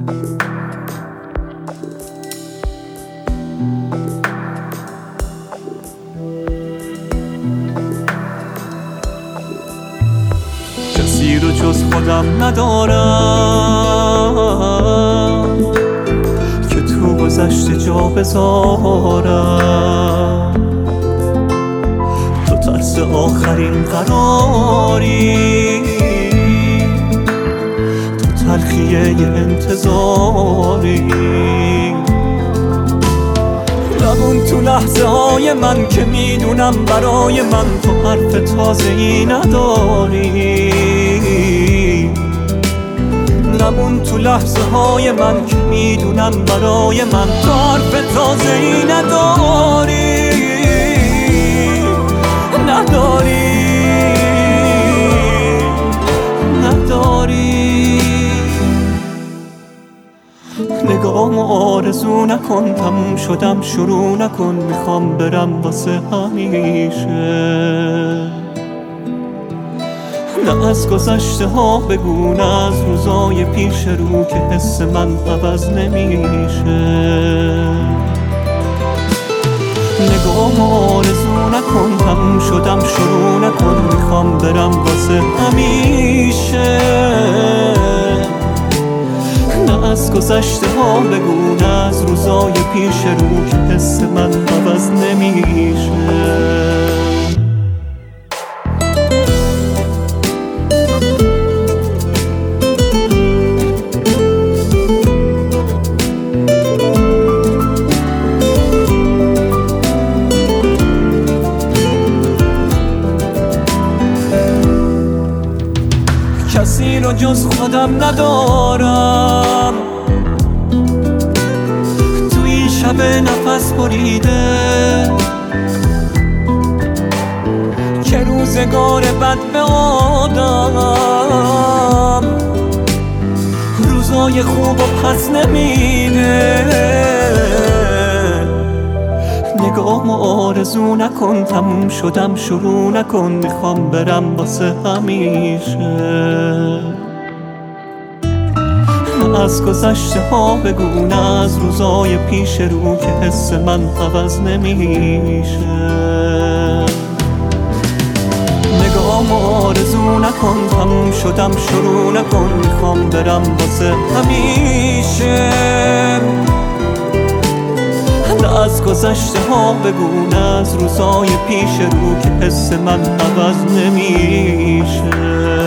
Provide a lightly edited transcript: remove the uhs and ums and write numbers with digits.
کسی رو جز خودم ندارم که تو گذشته جا بذارم. تو ترس آخرین قراری، تو تلخیه انتظاری. نمون تو لحظه های من که میدونم برای من تو حرف تازه‌ای نداری. نمون تو لحظه های من که میدونم برای من تو حرف تازه‌ای نداری. نگاهمو آرزو نکن، تموم شدم شروع نکن، میخوام برم واسه همیشه. نه از گذشته ها بگو، نه از روزای پیش رو که حس من عوض نمیشه. نگاهمو آرزو نکن، تموم شدم شروع نکن، میخوام برم واسه همیشه. نه از گذشته ها بگو، نه از روزای پیش رو که حس من عوض نمیشه. کسی رو جز خودم ندارم تو این شب نفس بریده، که روزگار بد به آدم روزای خوب و پس نمیده. نگاهمو آرزو نکن، تموم شدم شروع نکن، میخوام برم واسه همیشه. نه از گذشته ها بگو، نه از روزای پیش رو که حس من عوض نمیشه. نگاهمو آرزو نکن، تموم شدم شروع نکن، میخوام برم واسه همیشه. نه از گذشته ها بگو، نه از روزای پیش رو که حس من عوض نمیشه.